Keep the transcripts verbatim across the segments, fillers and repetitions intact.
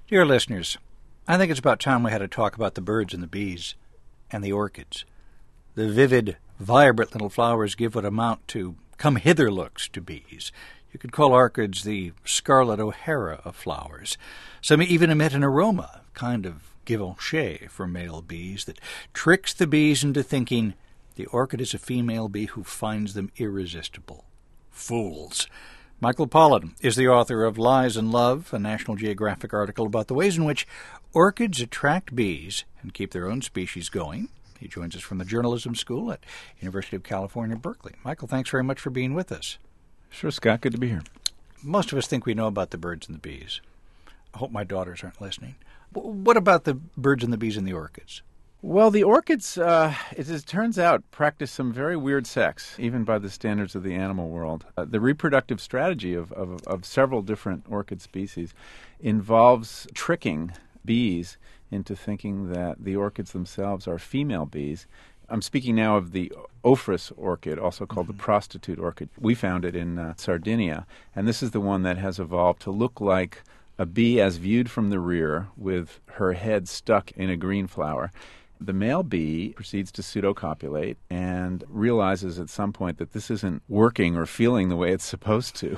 Dear listeners, I think it's about time we had a talk about the birds and the bees and the orchids. The vivid, vibrant little flowers give what amount to come-hither looks to bees. You could call orchids the Scarlet O'Hara of flowers. Some even emit an aroma, kind of givenchy for male bees, that tricks the bees into thinking the orchid is a female bee who finds them irresistible. Fools. Michael Pollan is the author of Lies and Love, a National Geographic article about the ways in which orchids attract bees and keep their own species going. He joins us from the Journalism School at University of California, Berkeley. Michael, thanks very much for being with us. Sure, Scott. Good to be here. Most of us think we know about the birds and the bees. I hope my daughters aren't listening. What about the birds and the bees and the orchids? Well, the orchids, uh, it, it turns out, practice some very weird sex, even by the standards of the animal world. Uh, the reproductive strategy of, of, of several different orchid species involves tricking bees into thinking that the orchids themselves are female bees. I'm speaking now of the Ophrys orchid, also called mm-hmm. the prostitute orchid. We found it in uh, Sardinia, and this is the one that has evolved to look like a bee as viewed from the rear with her head stuck in a green flower. The male bee proceeds to pseudocopulate and realizes at some point that this isn't working or feeling the way it's supposed to.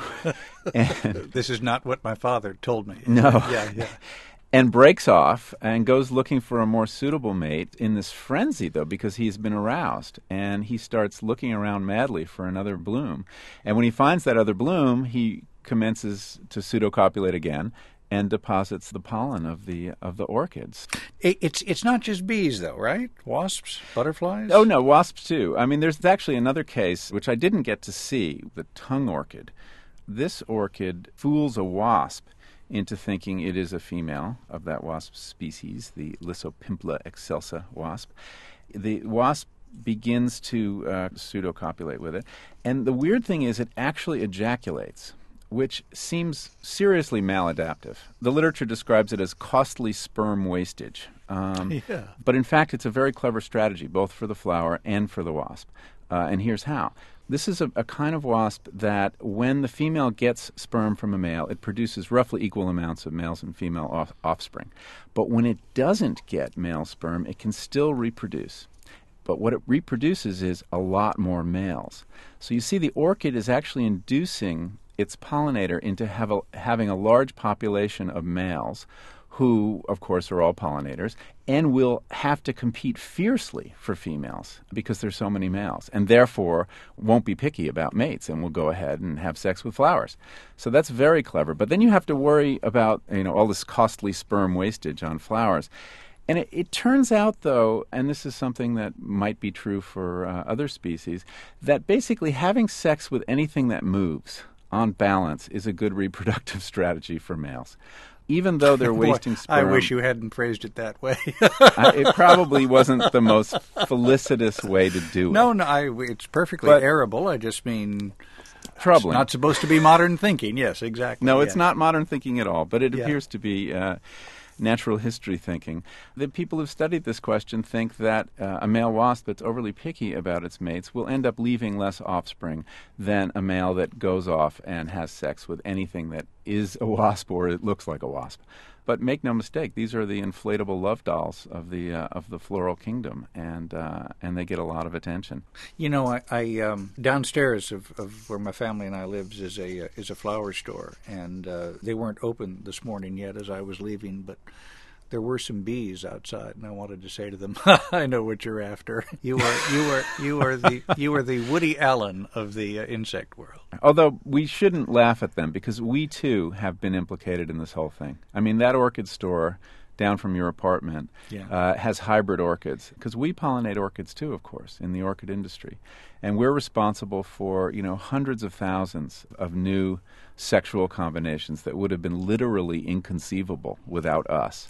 And this is not what my father told me. No. Yeah, yeah. And breaks off and goes looking for a more suitable mate in this frenzy, though, because he's been aroused. And he starts looking around madly for another bloom. And when he finds that other bloom, he commences to pseudocopulate again and deposits the pollen of the of the orchids. It, it's it's not just bees, though, right? Wasps, butterflies? Oh, no, wasps, too. I mean, there's actually another case, which I didn't get to see, the tongue orchid. This orchid fools a wasp into thinking it is a female of that wasp species, the Lysopimpla excelsa wasp. The wasp begins to uh, pseudocopulate with it. And the weird thing is it actually ejaculates, which seems seriously maladaptive. The literature describes it as costly sperm wastage. Um, yeah. But in fact, it's a very clever strategy, both for the flower and for the wasp. Uh, and here's how. This is a, a kind of wasp that when the female gets sperm from a male, it produces roughly equal amounts of males and female off- offspring. But when it doesn't get male sperm, it can still reproduce. But what it reproduces is a lot more males. So you see the orchid is actually inducing its pollinator into have a, having a large population of males who, of course, are all pollinators, and will have to compete fiercely for females because there's so many males, and therefore won't be picky about mates and will go ahead and have sex with flowers. So that's very clever. But then you have to worry about, you know, all this costly sperm wastage on flowers. And it, it turns out, though, and this is something that might be true for uh, other species, that basically having sex with anything that moves, on balance, is a good reproductive strategy for males. Even though they're wasting Boy, sperm. I wish you hadn't phrased it that way. I, it probably wasn't the most felicitous way to do it. No, no, I, it's perfectly But, arable. I just mean troubling. It's not supposed to be modern thinking. Yes, exactly. No, yeah. it's not modern thinking at all, but it Yeah. appears to be uh, natural history thinking. The people who've studied this question think that uh, a male wasp that's overly picky about its mates will end up leaving less offspring than a male that goes off and has sex with anything that is a wasp or it looks like a wasp. But make no mistake, these are the inflatable love dolls of the uh, of the floral kingdom, and uh, and they get a lot of attention. You know, I, I um, downstairs of, of where my family and I lives is a uh, is a flower store, and uh, they weren't open this morning yet as I was leaving, but there were some bees outside, and I wanted to say to them, "I know what you're after. You are you are you are the you are the Woody Allen of the uh, insect world." Although we shouldn't laugh at them because we too have been implicated in this whole thing. I mean, that orchid store down from your apartment yeah. uh, has hybrid orchids because we pollinate orchids too, of course, in the orchid industry, and we're responsible for you know hundreds of thousands of new sexual combinations that would have been literally inconceivable without us.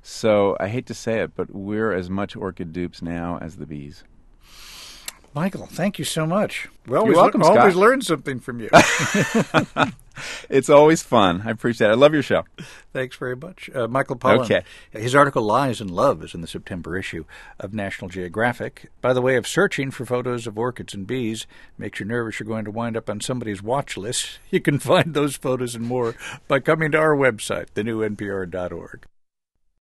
So I hate to say it, but we're as much orchid dupes now as the bees. Michael, thank you so much. We You're always, welcome, le- always Scott. learn something from you. It's always fun. I appreciate it. I love your show. Thanks very much. Uh, Michael Pollan. Okay. His article, Lies and Love, is in the September issue of National Geographic. By the way of searching for photos of orchids and bees, makes you nervous you're going to wind up on somebody's watch list. You can find those photos and more by coming to our website, the new N P R dot org.